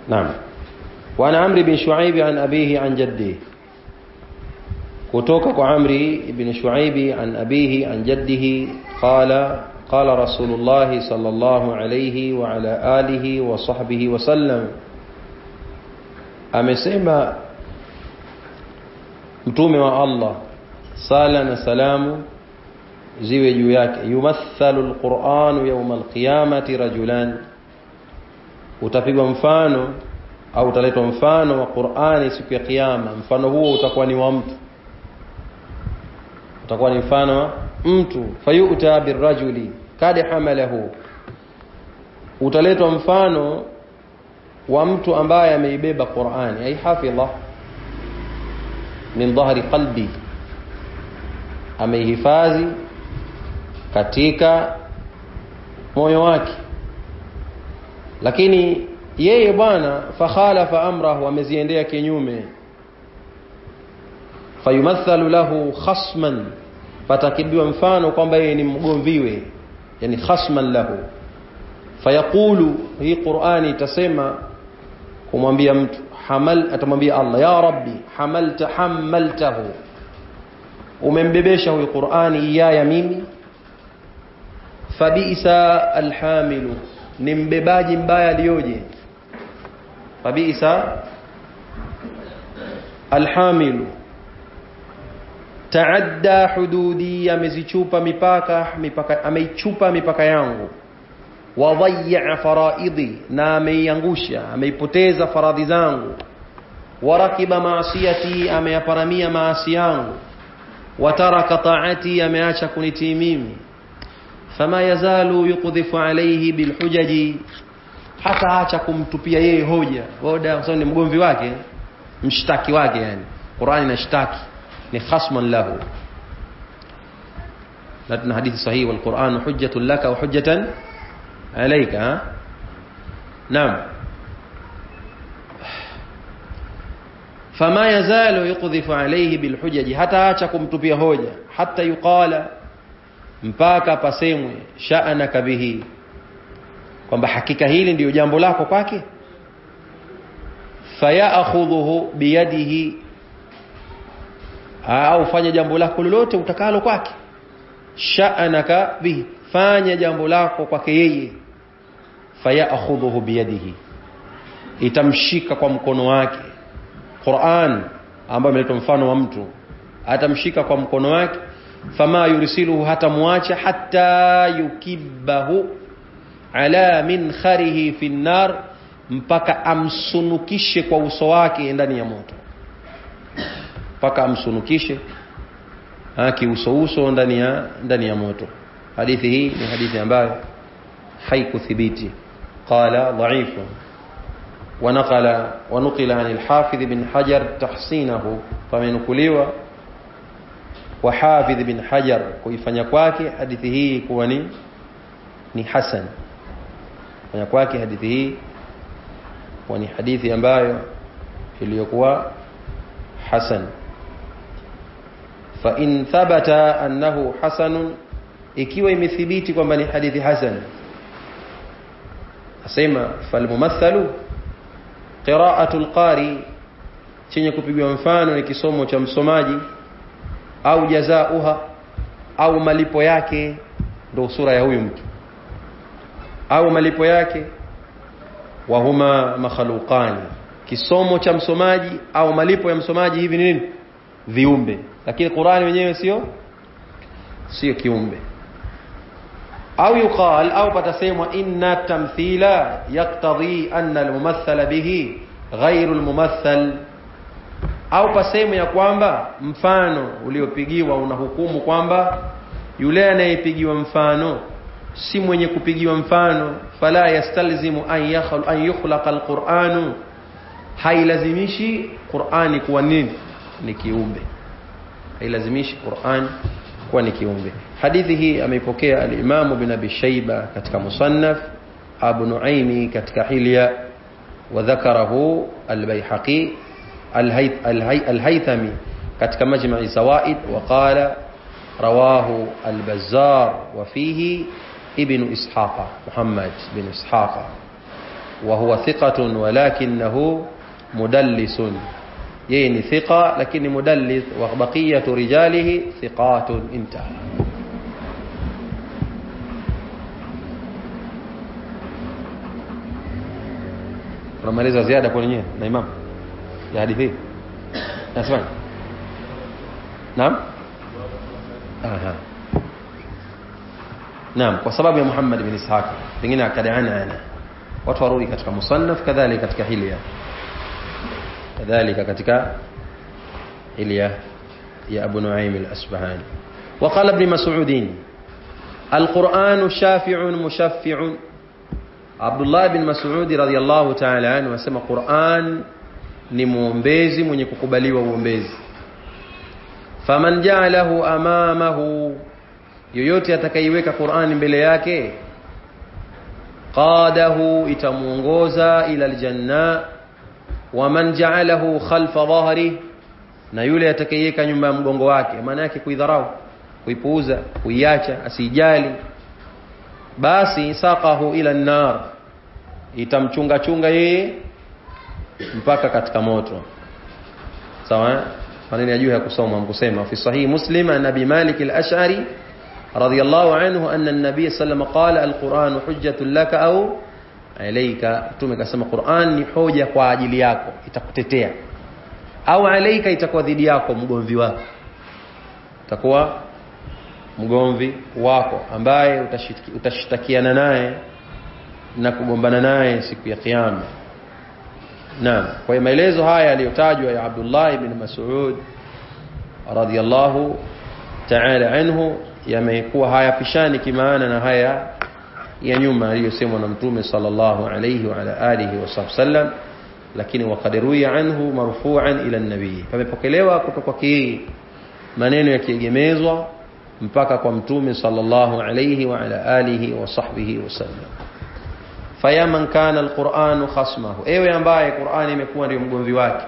نعم. وعن عمرو بن شعيب عن أبيه عن جده. kutoka kwa Amri ibn Shuaib an abihi an jaddihi qala Rasulullah sallallahu alayhi wa ala alihi wa sahbihi wa sallam, amesema mtume wa Allah, sala na salamu ziwe juu yake, yumathalu alquran yawm alqiyamati rajulan, utapigwa mfano au utaletwa mfano wa Qur'ani siku ya kiyama. Mfano huo utakuwa ni wa mtu, utakuwa ni mfano wa mtu. Fayu'ta birrajuli kad hamalahu, utaletwa mfano wa mtu ambaye ameibeba Qur'ani, ay hafidha min dhahri qalbi, ameihifadhi katika moyo wake, lakini yeye bwana fakhalafa amrahu, ameziendea kinyume. Fayumathalu lahu khasman, patakibiwa mfano kwamba yeye ni mgomviwe, yani khasman lahu. Fayaqulu, hii Qur'ani itasema kumwambia mtu, atamwambia Allah, ya Rabbi hamaltahu, umembebesha huyu Qur'ani ya mimi. Fabisa alhamilu, ni mbebaji mbaya alioje. Fabisa alhamilu taadda hududi, amezichupa ameichupa mipaka yangu. Wa dhayya faraidi, na ameiangusha, ameipoteza faradhi zangu. Wa rakiba maasiyati, ameyaparamia maasi yangu. Wa taraka ta'ati, ameacha kunitii mimi. Fama yazalu yuqdhifu alayhi bilhujaji, hata acha kumtupia yeye hoja. Hoja kwa sababu ni mgomvi wake, mshtaki wake, yani Qur'ani inashtaki, ni khasman lahu. Latna hadithi sahihi, wal Qur'anu hujjatun laka wa hujjatan alayka. Naam. Fama yazalu yuqdhifu alayhi bilhujaji, hata acha kumtupia hoja. Hatta yuqala, mpaka pasemwe, sha'anaka bihi, kwamba hakika hili ndio jambo lako kwake. Fayakhudhuhu biyadihi, au fanya jambo lako lolote utakalo kwake. Sha'anaka bihi, fanya jambo lako kwake yeye. Fayakhudhuhu biyadihi, itamshika kwa mkono wake. Qur'an ambayo imeletwa mfano wa mtu, atamshika kwa mkono wake. Fama yursiluhu, hata muacha, hatta yukibahu ala minkharihi fi an-nar, mpaka amsunukishe kwa uso wake ndani ya moto. Mpaka amsunukishe uso ndani ya moto. Hadithi hii ni hadithi ambayo haikuthibiti, qala dha'ifu. ونقل عن الحافظ بن حجر تحسينه, فمنقلوا وحافظ بن حجر kuifanya kwake hadithi hii kuwa ni hasan. Kufanya kwake hadithi hii kuwa ni hadithi ambayo iliyokuwa hasan. Fa in thabata annahu hasan, ikiwa imethibiti kwamba ni hadithi hasan, asema falmumathalu qira'atul qari, chenye kupigwa mfano ni kisomo cha msomaji. Au jazauha, au malipo yake, ndio sura ya huyu mtu, au malipo yake. Wa huma makhluqani, kisomo cha msomaji au malipo ya msomaji, hivi ni nini? Viumbe. Lakini Qur'ani wenyewe sio kiumbe. Au yuqal, au patasemwa, inna tamthila yaqtadhi anna almumathala bihi ghayru almumathal, au pasemo ya kwamba mfano uliopigiwa unahukumu kwamba yule anayepigiwa mfano si mwenye kupigiwa mfano. Fala yastalzimu an yukhlaqa alqur'anu, hailazimishi Qur'ani kuwa ni kiumbe, hailazimishi Qur'an kuwa ni kiumbe. Hadithi hii ameipokea al-Imam Ibn Abi Shayba katika Musannaf, Abu Nu'aymi katika Hilya, wa dhakarahu al-Baihaqi al-Haythami katika Majma' Zawaid, wa qala rawahu al-Bazzar wa fihi Ibn Ishaq, Muhammad bin Ishaq. وهو ثقة ولكنه مدلس يعني ثقة لكن مدلس وبقية رجاله ثقات انتهى. رماليزة زيادة كونية na imam ya hadithi nasema naam naam kwa sababu ya Muhammad ibn Ishaq pengine akadaiana watu warudi katika musannaf kadhalika katika hilya kadhalika katika hilya ya Abu Nuaym al-Asbahani. وقال ابن مسعود القرآن شافع مشفع. Abdullah bin Mas'ud radhiyallahu ta'ala anhu wasema Qur'an ni muombezi mwenye kukubaliwa uombezi. Faman ja'alahu amamahu, yoyote atakayeweka Qur'an mbele yake, qadahu, itamuongoza ila aljanna. Wa man ja'alahu khalfa dhahri, na yule atakayeweka nyuma ya mgongo wake, maana yake kuidharau, kuipuuza, kuiacha, asijali, basi saqahu ila an-nar, itamchunga chunga yeye mpaka katika moto. Sawa? Maneno ya juu ya kusoma mkusema fi sahih Muslim an Abi Malik al-Ash'ari radiyallahu anhu anna an-nabiy sallallahu qala al-Qur'an hujjatun laka au alayka. Mtume akasema Qur'an ni hoja kwa ajili yako, itakutetea, au alayka, itakuwa dhidi yako, mgomvi wako, itakuwa mgomvi wako ambaye utashtakiana naye na kugombana naye siku ya kiyama. Naam, kwa maelezo haya yaliyotajwa ya Abdullah ibn Mas'ud radhiyallahu ta'ala anhu yamekuwa hayapishani kimaana na haya ya nyuma aliyosemwa na Mtume sallallahu alayhi wa ala alihi wasallam, lakini waqadiruya anhu marfu'an ila an-nabii, pamepokelewa kutoka kwa maneno yakiegemezwa mpaka kwa Mtume sallallahu alayhi wa ala alihi wa sahbihi wasallam. Fayaman kana alquran khasmahu, ewe ambaye Qur'an imekuwa ndio mgomvi wake,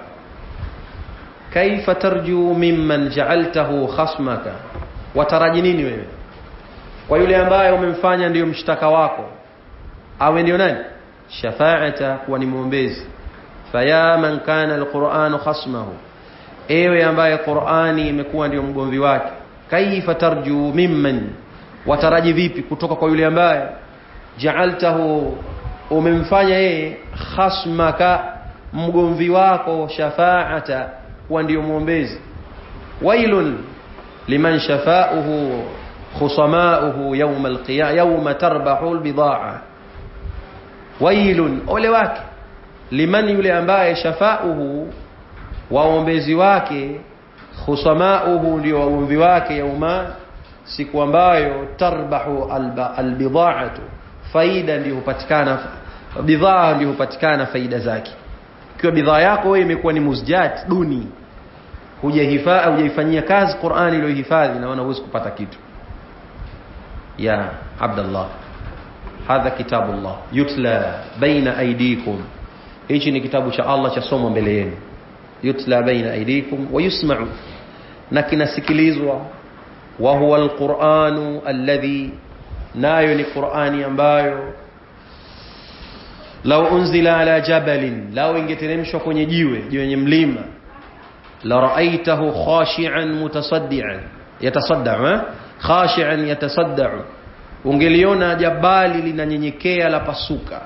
kaifa tarju mimman ja'altahu khasmaka, wataraji nini wewe kwa yule ambaye umemfanya ndio mshtaka wako, awe ndio nani shafaata, kuwa ni muombezi. Fayaman kana alquran khasmahu, ewe ambaye Qur'ani imekuwa ndio mgomvi wake, kaifa tarju mimman, wataraji vipi kutoka kwa yule ambaye ja'altahu, umemfanya yeye khasmaka, mgomvi wako, shafaata, kuwa ndio muombezi. Wailun liman shafa'uhu khusama'uhu yawm al-qiyamah yawma tarbahu al-bidaa'a. Wailun, ole wake, liman, yule ambaye shafa'uhu, waombezi wake, khusama'uhu, ndio waombezi wake, yauma, siku ambayo tarbahu al-bidaa'atu, faida ndio hupatikana, bidhaa ndio hupatikana faida zake. Ikiwa bidhaa yako wewe imekuwa ni muzjat duni, hujaifanyia kazi Qur'ani iliyohifadhi, na huwezi kupata kitu. Ya Abdullah, hadha kitabullah yutla baina aydikum, hichi ni kitabu cha Allah cha somo mbele yenu. Yutla baina aydikum wa yusma'u, na kinasikilizwa. Wa huwa alquranu alladhi, nayo ni Qur'ani ambayo law unzila ala jabalin, law ingeteremshwa kwenye jiwe yenye mlima, la ra'aytahu khashi'an mutasaddian yatasadda'u, khashi'an yatasadda'u, ungeliona jabali linanyenyekea, la pasuka.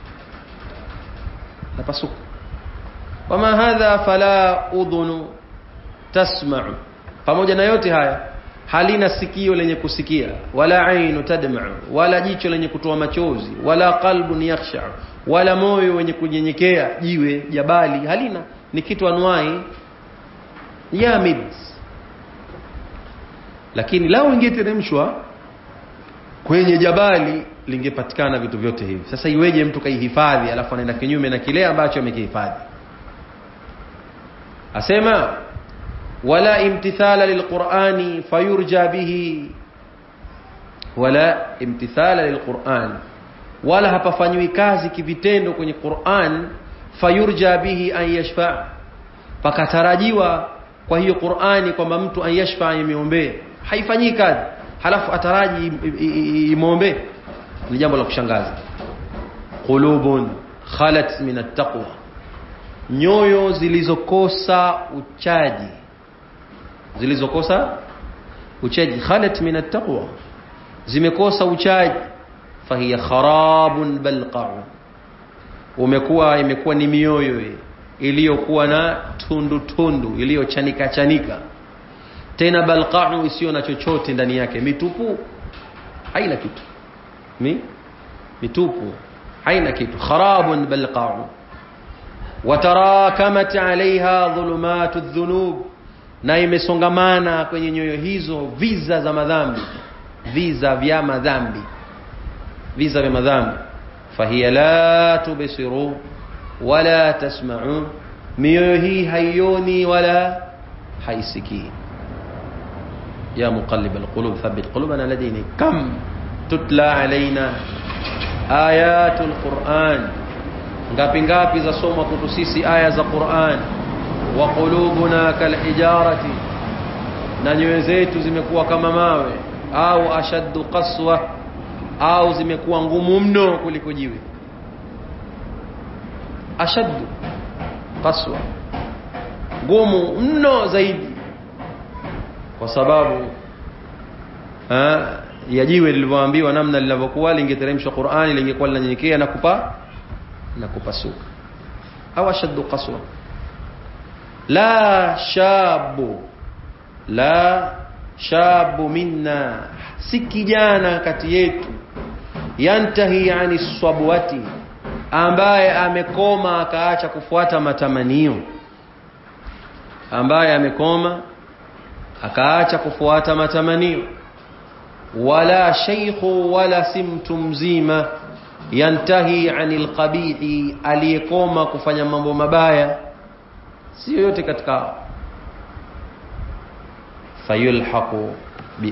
Wama hadha fala udhunu tasma'u, pamoja na yote haya halina sikio lenye kusikia, wala ainu tadma'u, wala jicho lenye kutoa machozi, wala qalbun yakhsha, wala moyo wenye kunyenyekea. Jiwe, jabali, halina, ni kitu anwai yamid. Lakini lao ingeteremshwa kwenye jabali, lingepatikana vitu vyote hivi. Sasa iweje mtu kaihifadhi alafu anaenda kinyume na kile ambacho amekihifadhi? Asema wala imtithala lilqur'ani fayurja bihi, wala imtithala lilqur'an, wala hapafanywi kazi kivitendo kwenye Qur'an, fayurja bihi an yashfa', pakatarajiwa kwa hiyo Qur'ani kwamba mtu an yashfa', imiombee, haifanyi kazi halafu ataraji imombe. Ni jambo la kushangaza. Qulubun khalat min at-taqwa, nyoyo zilizokosa uchaji, khalat min at-taqwa, zimekosa uchaji, fahiya kharabun balqa', imekuwa ni mioyo iliyokuwa na tundu iliyochanika, tena balqa'u isiyo na chochote ndani yake, mitupu, haina kitu, mitupu, haina kitu, kharabun balqa'u. Watarakamat 'alayha dhulumatu adh-dhunub, na imesongamana kwenye nyoyo hizo viza za madhambi, viza vya madhambi. Fahiya la tubsiru wala tasma'u, mioyo hii haioni wala haisikii. يا مقلب القلوب ثبت قلوبنا على دينك. كم تتلى علينا آيات القرآن، ngapi za soma kwetu sisi aya za Qur'an. Wa qulubuna kalhijarati, na nyoyo zetu zimekuwa kama mawe, au ashaddu qaswa, au zimekuwa ngumu mno kuliko jiwe. Ashaddu qaswa, ngumu mno zaidi, kwa sababu ya jiwe lilivyoambiwa namna linavyokuwa lingeteremshwa Qur'ani lingekuwa linanyenyekea na kupasuka. Au ashaddu qaswa. La shabu minna, si kijana kati yetu, yantahi ani swabwati, ambaye amekoma akaacha kufuata matamanio, wala shaykhu wala simtu mzima, yantahi anil qabihi, aliyekoma kufanya mambo mabaya, sio yote katika. Fayulhaqu bi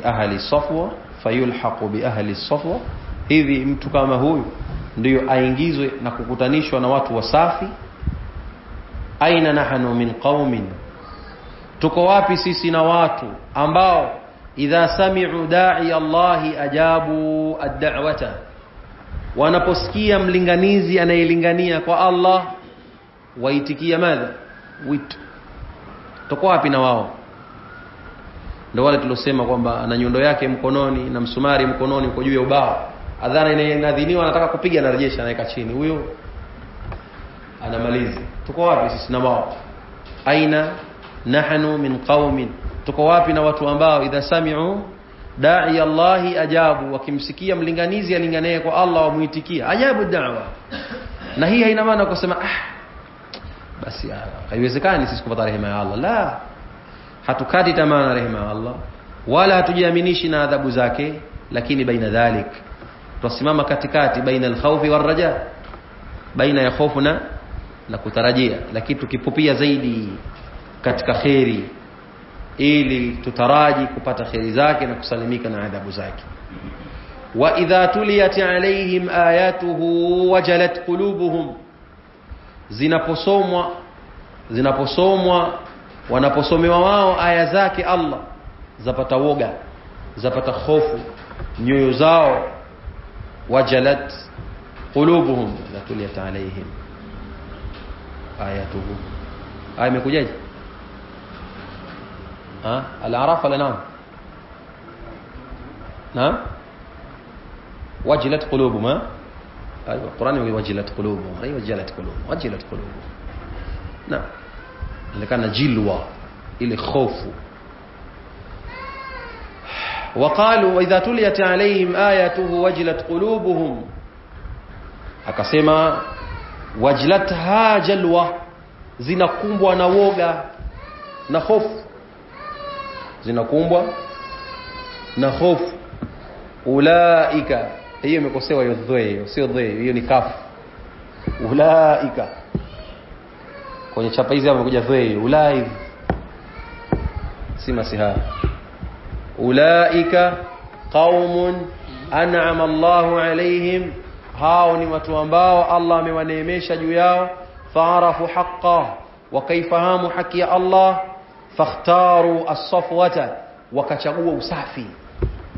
ahli safwa, hivi mtu kama huyu ndio aingizwe na kukutanishwa na watu wasafi. Aina nahnu min qaumin, tuko wapi sisi na watu ambao idha sami'u da'i Allahi ajabu ad-da'wata, wanaposikia mlinganizi anayelingania kwa Allah waitikia madha, wito. Tuko wapi na wao? Ndio wale tulosema kwamba ana nyundo yake mkononi na msumari mkononi uko juu ya ubao, adhana inadhiniwa, anataka kupiga na rejesha, anaweka chini, huyo anamaliza. Tuko wapi sisi na wao? Aina nahnu min qaumin, tuko wapi na watu ambao idha sami'u da'i Allahi ajabu, wakimsikia mlinganizi alinganaye kwa Allah wamuitikia, ajabu da'wa. Na hii haina maana kusema basi haiwezekani sisi kupata rehema ya Allah. La, hatukati tamaa na rehema ya Allah, wala hatujiaminishi na adhabu zake, lakini baina dhalik tusimama katikati, baina al-khawfi war-raja, baina ya hofu na kutarajia, lakini tukipupia zaidi katika khairi, ili tutaraji kupata khairi zake na kusalimika na adhabu zake. Wa idha tuliyat alaihim ayatuhu wajalat qulubuhum, zinaposomwa wanaposomewa wao aya zake Allah, zapata woga, zapata hofu nyoyo zao. Wajalat qulubuhum, la tuliyat alaihim ayatuhu. Aya imekujaje? Al-A'raf wala naam? Wajilat qulubuhum. ايوه القران وجلت قلوبهم، ايوه وجلت قلوبهم. نعم، اللي كان جلوه ile خوف. وقالوا واذا تليت عليهم اياته وجلت قلوبهم، akasema wajlatha jalwa, zinakumbwa na woga na hofu, ulaika, hiyo imekosewa hiyo dhoe, sio dhoe, hiyo ni kafu. Ulaika kwenye chapa hizi hapo kuja dhoe, ulai si masiha. Ulaika qaumun an'ama Allahu alaihim, hao ni watu ambao Allah amewaneemesha juu yao. Fa'arafu haqqa, wakaifahamu haki ya Allah. Fakhtaru as-safwata, wakachagua usafi.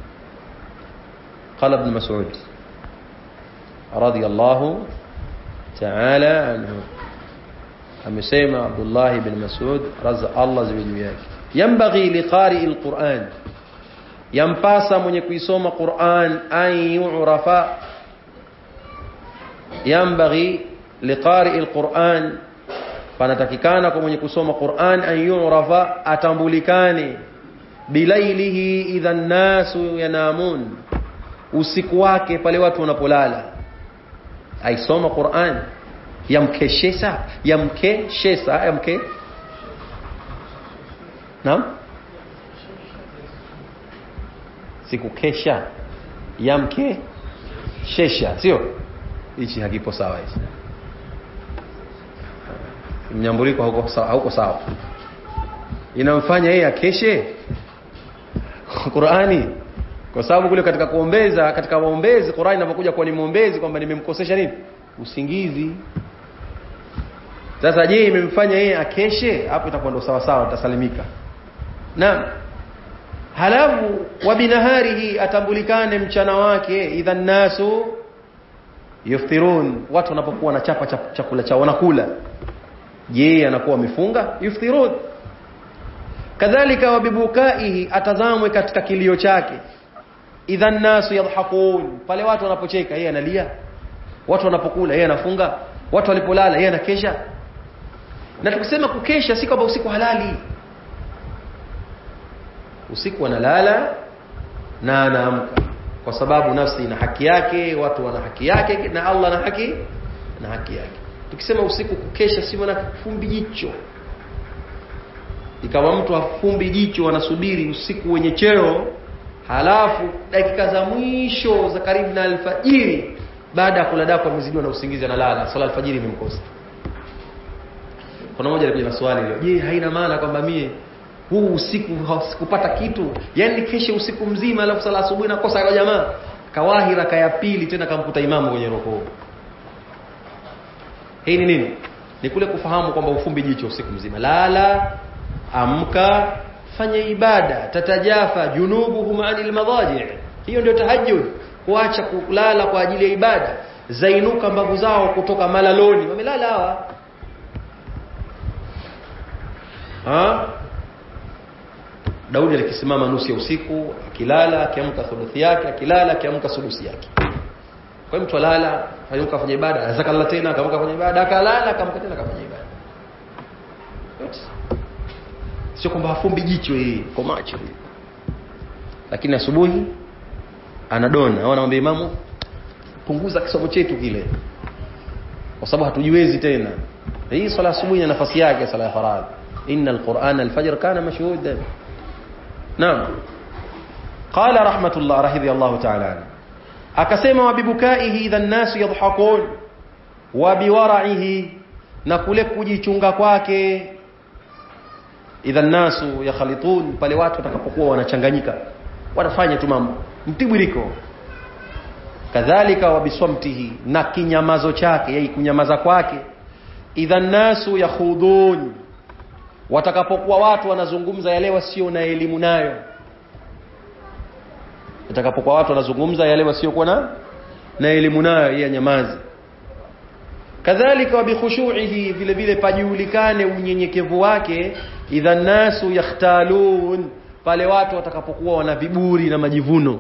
قال ابن مسعود رضي الله ta'ala anhu. Amesema Abdullah ibn Mas'ud radhi Allah ziwe yake, yambaghi liqari alquran, yampasa mwenye kuisoma Qur'an an yu'rafa, yambaghi liqari alquran, panatakikana kwa mwenye kusoma Qur'an an yu'rafa, atambulikane, bilailihi idha an-nasu yanamun, usiku wake pale watu wanapolala. Aisoma Qur'an, yamkeshesa naam, sikukesha, yamkeshesha, sio hichi, hakipo sawa hichi, mnyambuliko hauko sawa. Inamfanya yeye akeshe Qur'ani, kwa sababu kule katika kuombeza, katika maombezi Qur'ani inapokuja kwa ni muombezi kwamba nimemkosesha nini, usingizi. Sasa je, imemfanya yeye akeshe? Hapo itakuwa ndo sawa sawa, utasalimika. Naam. Halafu wa binaharihi, atambulikane mchana wake, idha nasu yuftirun, watu wanapokuwa na chapa chakula chao wanakula, je anakuwa amefunga? Yuftirun. Kadhalika wa bibukaihi, atazamwe katika kilio chake, idha nasu yadhhakun, pale watu wanapocheka yeye analia, watu wanapokula yeye anafunga, watu walipolala yeye anakesha. Na tukisema kukesha si kwamba usiku halali, usiku analala na anaamka, kwa sababu nafsi ina haki yake, watu wana haki yake, na Allah na haki yake. Tukisema usiku kukesha si maana kufumbi jicho, ikawa mtu afumbi jicho anasubiri usiku wenye cheo, halafu dakika za mwisho za karibu na alfajiri, baada ya kula daku amezidiwa na usingizi analala, sala alfajiri imemkosa. Kuna mmoja alikuja na swali leo, je, haina maana kwamba mie huu usiku sikupata kitu, yani kesho usiku mzima alafu sala asubuhi nakosa? Kwa jamaa kawahi raka ya pili tena kamkuta imamu kwenye rukuu. Hii ni nini? Ni kule kufahamu kwamba ufumbi jicho usiku mzima. Lala, amka, fanya ibada, tatajafa junubuhum anil madaji'. Hiyo ndio tahajjud, kuacha kulala kwa ajili ya ibada. Zainuka mbavu zao kutoka malaloni, wamelala hawa. Daudi alikisimama nusu ya usiku, akilala akiamka thuluthi yake, akilala akiamka sudusi yake. Kwa mtu alala, hayuka fanya ibada, azakalla tena akaamka fanya ibada, akalala akamka tena akafanya ibada. Sio kwamba afumbi jicho yeye kwa macho, lakini asubuhi anadona, au anamwambia imamu punguza kisomo chetu kile, kwa sababu hatujiwezi tena. Hii swala asubuhi ina nafasi yake, swala ya faradhi. Innal Qur'ana al-fajr kana mashhudan. Naam. Qala rahmatullah rahidiyallahu ta'ala, akasema wa bibukaihi idha an-nasu yadhhakun, wa biwara'ihi, na kule kujichunga kwake, idha an-nasu yakhalitun, pale watu watakapokuwa wanachanganyika, wanafanya tu mambo mtibiriko. Kadhalika wa biswamtihi, na kinyamazo chake, yeye kunyamaza kwake, idha an-nasu yakhudun, watakapokuwa watu wanazungumza yale wasio na elimu nayo, watakapokuwa watu wanazungumza yale wasio kuwa na elimu nayo, yeye nyamazi. Kadhalika wa bikhushu'ihi, vile vile pajulikane unyenyekevu wake, idha nasu yakhtalun, pale watu watakapokuwa wana viburi na majivuno,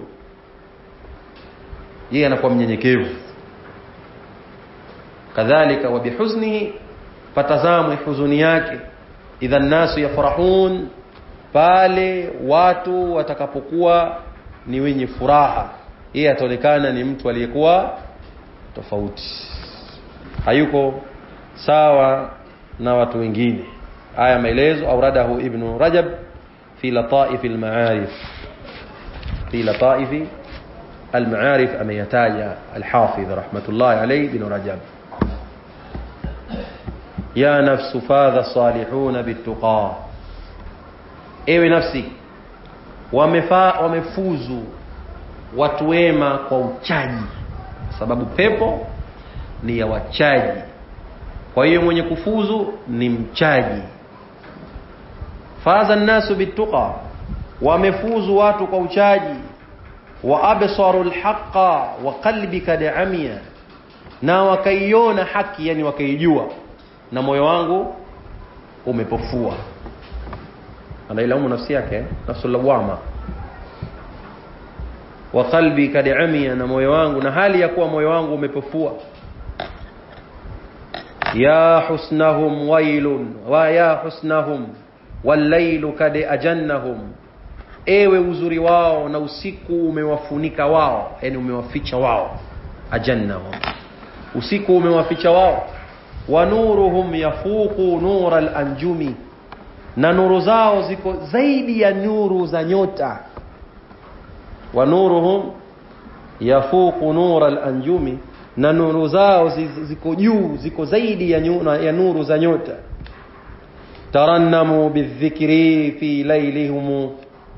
yeye anakuwa mnyenyekevu. Kadhalika wa bihuznihi, patazamwe huzuni yake, idha nasu yafrahun, pale watu watakapokuwa ni wenye furaha, yeye ataonekana ni mtu aliyekuwa tofauti, hayuko sawa na watu wengine. Haya maelezo auradahu Ibn Rajab fi lataif al-ma'arif, fi lataif al-ma'arif ameyataja al-Hafidh rahmatullahi alayhi Ibn Rajab. Ya nafsu fadha salihuna bituqa, ewe nafsi wamefuzu watu wema kwa uchaji, sababu pepo ni ya wachaji. Kwa hiyo mwenye kufuzu ni mchaji. Faza an-nasu bituqa, wamefuzu watu kwa uchaji. Wa absaru al-haqqa wa qalbika da'amiya, na wakaiona haki, yani wakaijua, na moyo wangu umepofua. Anailaumu nafsi yake, nafsul lawama. Wa qalbi kad amiya, na moyo wangu, na hali ya kuwa moyo wangu umepofua. Ya husnahum wailun wa ya husnahum wal laylu kad ajannahum, ewe uzuri wao na usiku umewafunika wao, yani umewaficha wao. Ajannahum, usiku umewaficha wao. Wa nuruhum yafuqu nur al-anjumi, na nuru zao ziko zaidi ya nuru za nyota. Wa nuruhum yafuqu nur al-anjumi, na nuru zao ziko juu, ziko zaidi ya nuru za nyota. Tarannamu bidhikri fi laylihim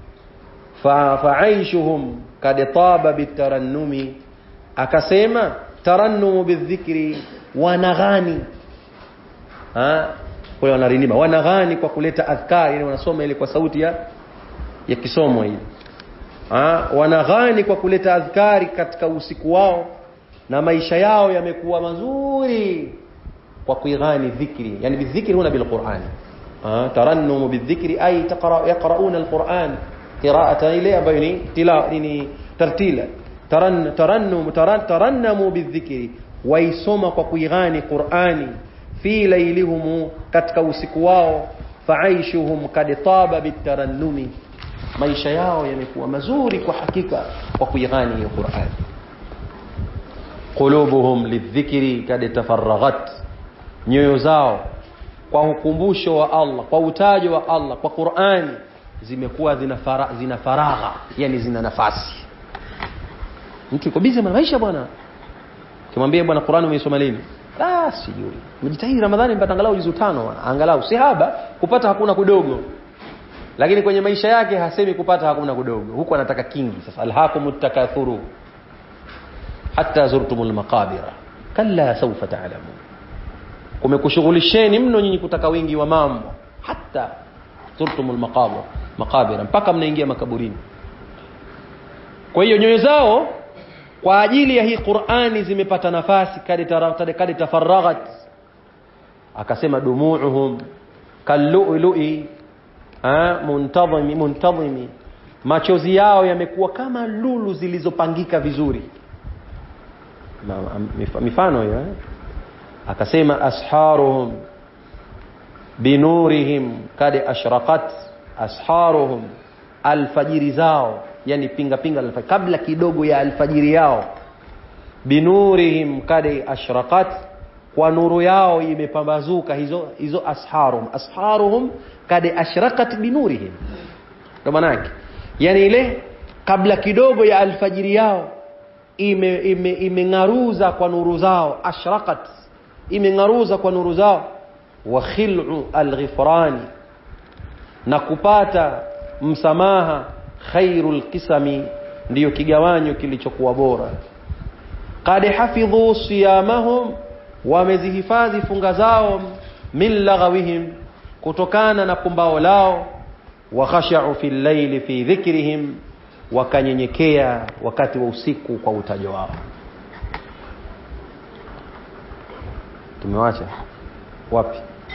fa'aishuhum kad taba bitarannumi. Akasema tarannumu bidhikri, wanaghani, kule wanarinima, wanaghani kwa kuleta adhkari, yani wanasoma ile kwa sauti ya kisomo ile. Wanaghani kwa kuleta adhkari katika usiku wao, na maisha yao yamekuwa mazuri kwa kuighani dhikri, yani bidhikri huna bilqur'an. Tarannumu bidhikri ay yaqra'una alquran qira'atan ile ambayo ni tartila. Tarannamu bidhikri, waisoma kwa kuighani Qur'ani. Fi laylihum, katika usiku wao. Fa'aishuhum kad taba bitarannumi, maisha yao yamekuwa mazuri kwa hakika kwa kuighani hiyo Qur'ani. Qulubuhum lidhikri kad tafarraghat, nyoyo zao kwa ukumbusho wa Allah, kwa utajo wa Allah, kwa Qur'ani zimekuwa zina faragha, yani zina nafasi. Mtu yuko busy na maisha bwana, kimwambie bwana Qur'ani umeisoma lini? Sijui. Mjitahidi Ramadhani mpaka angalau juzu 5, angalau si haba kupata, hakuna kudogo. Lakini kwenye maisha yake hasemi kupata hakuna kudogo, huko anataka kingi. Sasa alhaakumut takathuru hatta zurtumul maqabira kalla sawfa ta'lamun, kumekushughulisheni mno nyinyi kutaka wingi wa mambo, hatta zurtumul maqabira, mpaka mnaingia makaburini. Kwa hiyo nyoyo zao kwa ajili ya hii Qur'ani zimepata nafasi, kad tafarraghat. Akasema dumu'uhum kallu'lu'i muntazimi, machozi yao yamekuwa kama lulu zilizopangika vizuri. Mifano hiyo. Akasema asharuhum binurihim kad ashraqat, asharuhum, alfajiri zao, yani pinga alfajiri, kabla kidogo ya alfajiri yao. Binurihim kad ashraqat, kwa nuru yao imepambazuka hizo asharuhum kad ashraqat binurihim. Ndio maana yake, yani ile kabla kidogo ya alfajiri yao imengaruza kwa nuru zao. Ashraqat, imengaruza kwa nuru zao. Wa khil'u alghifrani, na kupata msamaha. Khairul qisami, ndiyo kigawanyo kilichokuwa bora. Qad hafidhu siyamahum, wamezihifadhi funga zao. Min laghawihim, kutokana na pumbao lao. Wa khasha'u fil layli fi dhikrihim, wakanyenyekea wakati wa usiku kwa utajo wao. Tumewacha wapi?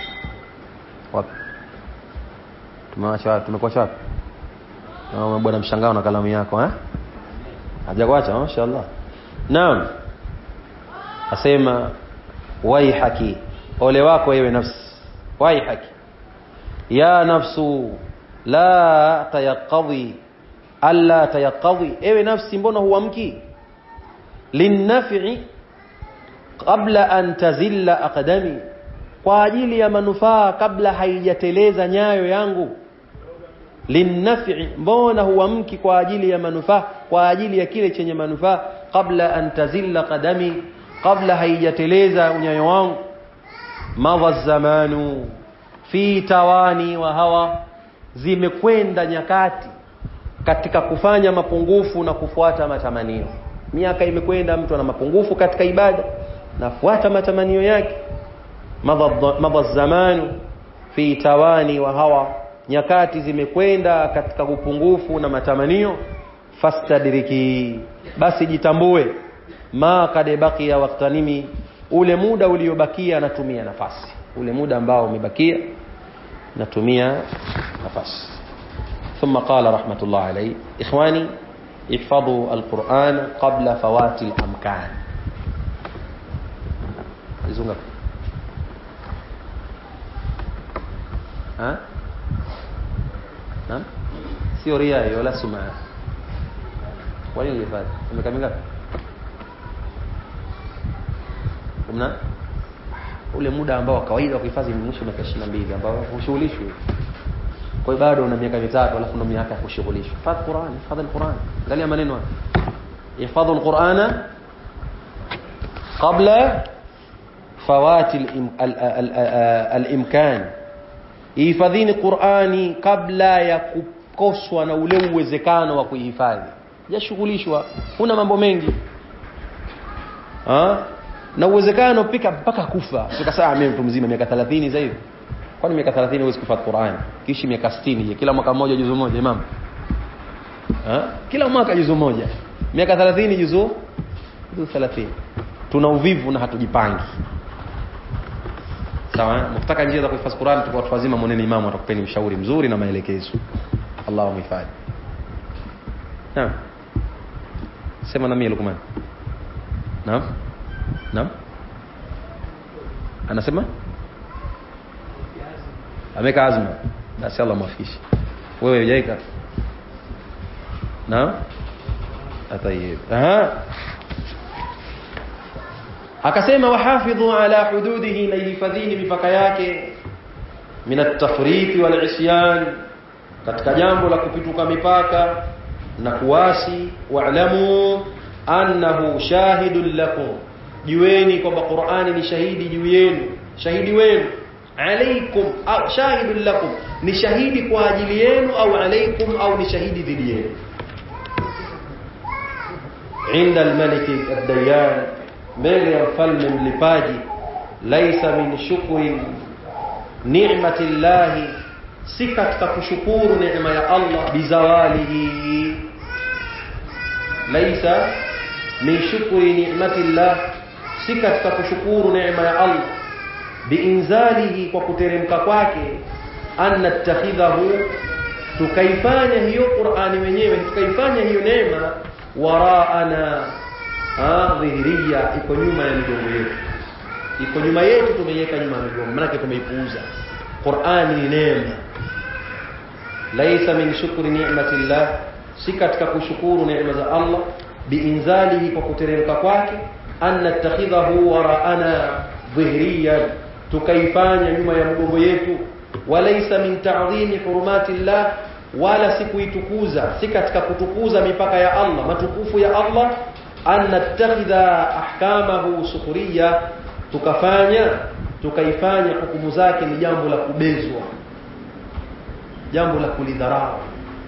Tumewacha wapi? Tumekuwa wapi? Bwana mshangao na kalamu yako hajakuacha mashaallah. Naam. Asema waihaki, ole wako ewe nafsi. Waihaki ya nafsu la tayaqadhi, alla tayaqadhi, ewe nafsi mbona huamki? Linnafi qabla an tazilla aqdami, kwa ajili ya manufaa kabla haijateleza nyayo yangu. Linnafi, mbona huamki kwa ajili ya manufaa, kwa ajili ya kile chenye manufaa. Qabla an tazilla qadami, kabla haijateleza unyayo wangu. Madha zamanu fi tawani wa hawa, zimekwenda nyakati katika kufanya mapungufu na kufuata matamanio. Miaka imekwenda, mtu ana mapungufu katika ibada na fuata matamanio yake. Madha zamanu fi tawani wa hawa, nyakati zimekwenda katika upungufu na matamanio. Fastadriki, basi jitambue. ma kad baqiya waqtanimi, ule muda uliobakia natumia nafasi, ule muda ambao umebakia natumia nafasi. ثم قال رحمة الله عليه: إخواني احفظوا القرآن قبل فوات الأمكان. زنق ها نعم sio ria wala suma. Kwa nini hifadhi umekamilika? Kumna ule muda ambao kawaida kuhifadhi ni mwisho miaka 22 ambao hushughulishwi. Kwa hiyo bado una miaka 3 alafu ndo miaka ya kushughulishwa. Hifadhi Qur'an, hifadhi al-Qur'an. Angalia maneno haya. Hifadhi al-Qur'ana qabla fawati al-imkan. Hifadhini Qur'ani kabla ya kukoswa na ule uwezekano wa kuihifadhi. Jashughulishwa, huna mambo mengi. Na uwezekano pika mpaka kufa. Tukasaa mimi mtu mzima miaka 30 za hivi. Kwani miaka 30 huwezi kuhifadhi Qur'ani? Kishi miaka 60, kila mwaka mmoja juzu moja imam. Kila mwaka juzu moja. Miaka 30 juzu 30. Tuna uvivu na hatujipangi. Sawa, mkitaka njia za kuhifadhi Qur'an tukao watu wazima moneni imamu atakupeni ushauri mzuri na maelekezo. Allahu mhifadhi. Naam. Sema na mimi Luqman. Naam. Naam. Anasema? Ameka azma. Basi Allah mwafishi. Wewe hujaika? Naam. Atayib. Akasema wahafidhu ala hududihi, na hifadhini mipaka yake, min at-tafrit wal isyan, katika jambo la kupituka mipaka na kuasi. Wa'lamu annahu shahidun lakum, jueni kwamba Qur'ani ni shahidi juu yenu, shahidi wenu. Alaykum au shahidun lakum, ni shahidi kwa ajili yenu, au alaykum au ni shahidi dhidi yenu. Inda al-malik ad-dayan, mbele ya mfalme mlipaji. Laisa min shukri ni'mati llahi, si katika kushukuru neema ya Allah. Bizawalihi, laisa min shukri ni'mati llah, si katika kushukuru neema ya Allah. Biinzalihi, kwa kuteremka kwake. Anna takhidhahu, tukaifanya hiyo Qur'ani wenyewe, tukaifanya hiyo neema. Waraana, dhihiriya, iko nyuma ya migongo yetu, iko nyuma yetu, tumeiweka nyuma ya migongo, maana tumeipuuza. Qur'ani ni neema. Laisa min shukri ni'mati llah, si katika kushukuru neema za Allah. Biinzalihi, kwa kuteremka kwake. Anna takhidhahu waraana dhihiriya, tukaifanya nyuma ya migongo yetu. Walaysa min ta'dhimi hurumati llah, wala si kuitukuza, si katika kutukuza mipaka ya Allah, matukufu ya Allah. Anna takhidha ahkamahu sukhriya, tukaifanya hukumu zake ni jambo la kubezwa, jambo la kulidharau.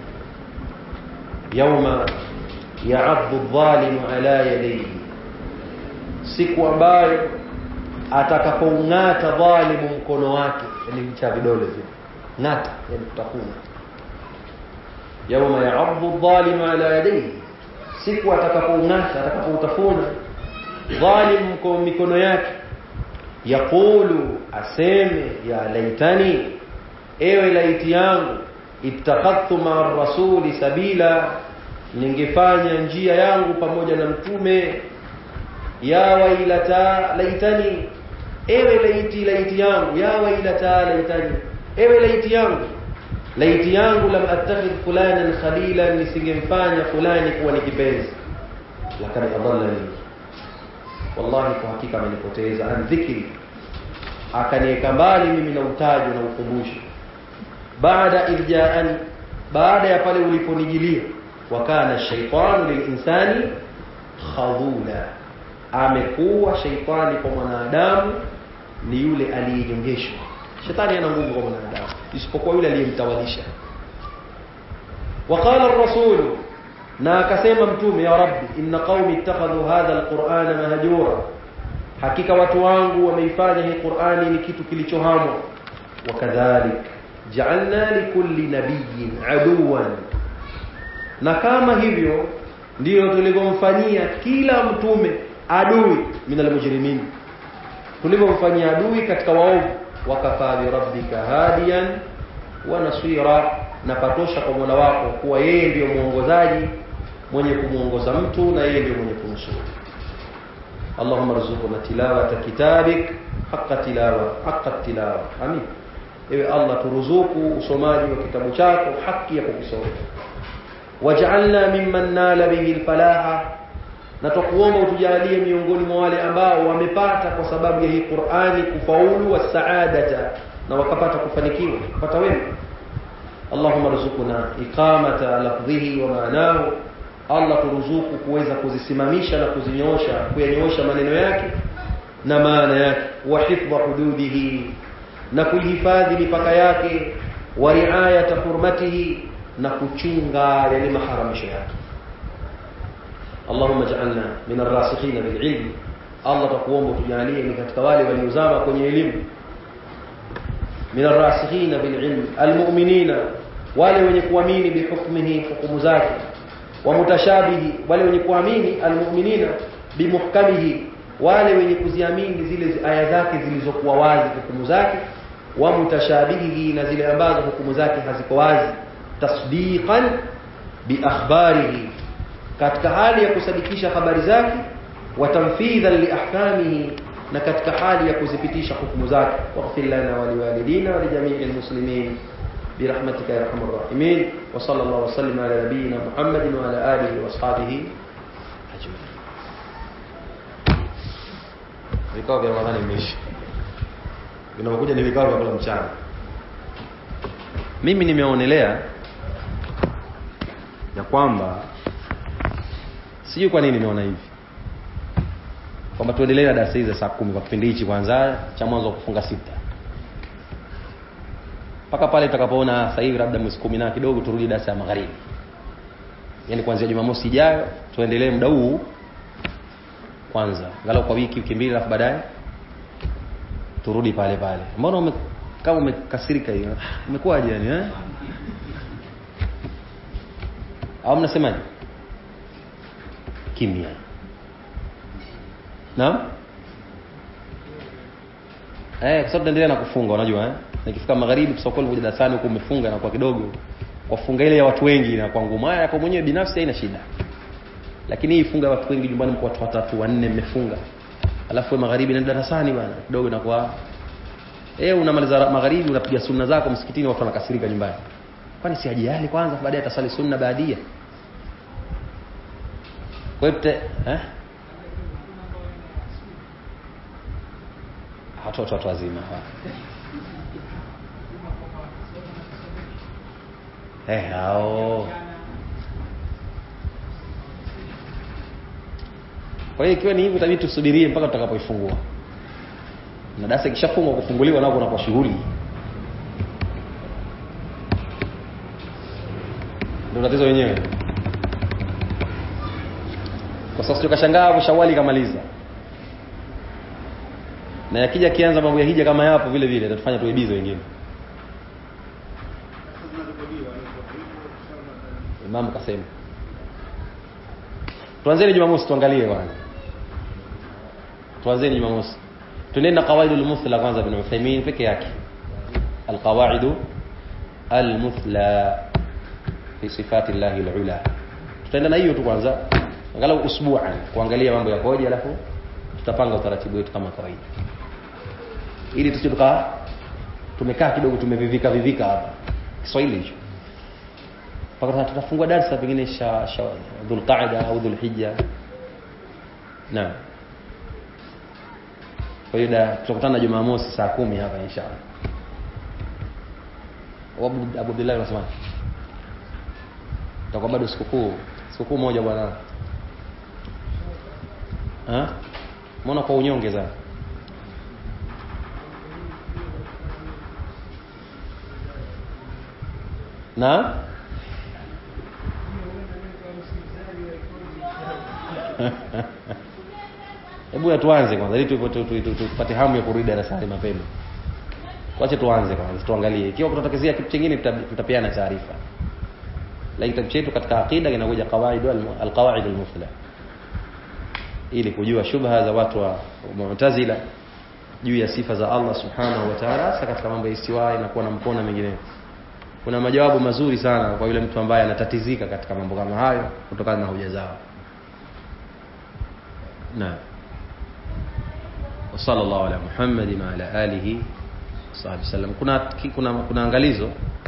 Yauma ya'addu adh-dhalimu ala yadayhi, siku ambayo atakapoungata dhalimu mkono wake, yani cha vidole vile ngata, yani kutafuna. Yauma ya'addu adh-dhalimu ala yadayhi, siku atakapoungata, atakapoutafuna dhalim kwa mikono yake. Yaqulu, aseme, ya laitani, ewe laiti yangu, ittaqadtu ma'a rasuli sabila, ningefanya njia yangu pamoja na mtume. Ya wailata laitani, ewe laiti yangu, ya wailata laitani, ewe laiti yangu, lam attakhidh fulanan khalilan, nisingemfanya fulani kuwa ni kipenzi. Lakad adallani, wallahi kwa hakika amenipoteza. An dhikri, akaniweka mbali mimi na utajo na ukumbusho. Baada irja'ani, baada ya pale uliponijilia. Wakana shaytanu lilinsani khadula, amekuwa shaytani kwa mwanadamu ni yule aliyejongeshwa. Shetani ana nguvu kwa mwanadamu isipokuwa yule aliyemtawalisha. Waqala ar-rasul, na akasema mtume, ya rabbi inna qaumi ittakhadhu hadha al-qur'ana mahjura, hakika watu wangu wameifanya hii Qur'ani ni kitu kilichohamwa. Wakadhalik ja'alna likulli nabiyyin aduwan, na kama hivyo ndio tulivyomfanyia kila mtume adui minal mujrimin, tulivyomfanyia adui katika waovu. Wakafa bi rabbika hadiyan wa nasira, na patosha kwa Mola wako kuwa yeye ndiyo muongozaji mwenye kumuongoza mtu na yeye ndiyo mwenye kumnusuru. Allahumma rzuqna tilawata kitabik haqqa tilawa. Amin. Ewe Allah, turuzuku usomaji wa kitabu chako haki ya kukisoma. Waj'alna mimman nala bihi alfalaha, na tukuomba utujalie miongoni mwa wale ambao wamepata kwa sababu ya hii Qur'ani kufaulu wa saadata, na wakapata kufanikiwa kupata wema. Allahumma rzuqna iqamata lafdhihi wa ma'nahu, Allah turuzuku kuweza kuzisimamisha na kuzinyoosha, kuyanyoosha maneno yake na maana yake. Wa hifdha hududihi, na kuhifadhi mipaka yake. Wa riayata hurmatihi, na kuchunga yale maharamisho yake. Allahumma ij'alna min ar-rasikhina bil ilm, Allah tukuomba tujalie ni katika wale waliozama kwenye elimu. Min ar-rasikhina bil ilm al-mu'minina, wale wenye kuamini bi hukmihi, hukumu zake. Wa mutashabihi, wale wenye kuamini al-mu'minina bi muhkamihi, wale wenye kuziamini zile aya zake zilizokuwa wazi hukumu zake. Wa mutashabihi, na zile ambazo hukumu zake haziko wazi. Tasdiqan bi akhbarihi, katika hali ya kusadikisha habari zake. Wa tanfidhan li ahkamihi, na katika hali ya kuzipitisha hukumu zake. Waghfir lana wa liwalidina wa lijami'il muslimin برحمتك يا ارحم الراحمين. وصلى الله وسلم على نبينا محمد وعلى اله واصحابه اجمعين. Vikao vya Ramadhani imeisha, vinapokuja ni vikao vya kula mchana. Mimi nimeonelea ya kwamba sijui kwa nini nimeona hivi, kwamba tuendelee na darasa hizi saa 10 kwa kipindi hichi kwanza cha mwanzo kufunga 6 mpaka pale tutakapoona sasa hivi labda mwezi 10 na kidogo turudi darasa ya magharibi. Yaani kuanzia Jumamosi ijayo tuendelee muda huu kwanza, angalau kwa wiki mbili, alafu baadaye turudi pale pale. Mbona kama umekasirika hiyo? Umekuwaje yani au mnasemaje? Kimya. Naam? Kwa sababu tunaendelea na kufunga, unajua nikifika magharibi kusokoni kuja darasani huko umefunga na kwa kidogo kwa funga ile ya watu wengi na kwa ngumu. Haya kwa mwenyewe binafsi haina shida. Lakini hii funga watu wengi nyumbani, mko watu 3 4 mmefunga. Alafu magharibi na darasani bwana kidogo na kwa unamaliza magharibi unapiga sunna zako msikitini, watu wanakasirika nyumbani. Kwani si ajali kwanza baadaye atasali sunna baadia? Kwa hiyo watu wazima hao. Kwa hiyo ikiwa ni hivyo itabidi tusubirie mpaka tutakapoifungua. Na darasa ikishafungwa kufunguliwa nako unakuwa shughuli. Ndio tatizo wenyewe. Kwa sasa tukashangaa Shawali kamaliza. Na yakija kianza mambo ya hija kama yapo vile vile tatufanya tuibize wengine. Imam kasema tuanzeni Jumamosi tuangalie kwanza. Tuanzeni Jumamosi. Tunaenda qawaidul muthla kwanza bin Uthaymeen peke yake. Alqawaid almuthla fi sifati Allahi alula. Tutaenda na hiyo tu kwanza. Angalau usbu'an kuangalia mambo yakoje, alafu tutapanga utaratibu wetu kama kawaida. Ili tusitoka tumekaa kidogo tumevivika hapa. Kiswahili hicho. Mpaka tutafungua darasa pengine Dhulqa'da au Dhulhijja. Naam. Kwa hiyo tutakutana Jumamosi saa 10 hapa inshallah. Abu Abdullah anasema tutakuwa bado siku moja bwana. Mbona kwa unyonge sana? Na hebu tuanze kwanza ili tupate hamu ya kurudi darasani mapema. Wacha tuanze kwanza tuangalie. Ikiwa kutotokezea kitu kingine tutapeana taarifa. Lakini kitabu chetu katika aqida kinakuja qawaid al-muthla. ili kujua shubha za watu wa Mu'tazila juu ya sifa za Allah subhanahu wa ta'ala, hasa katika mambo ya istiwa na kuwa na mkono mwingine. Kuna majawabu mazuri sana kwa yule mtu ambaye anatatizika katika mambo kama hayo kutokana na hoja zao. Na sallallahu ala Muhammad wa ala alihi wa sahbihi sallam. Kuna angalizo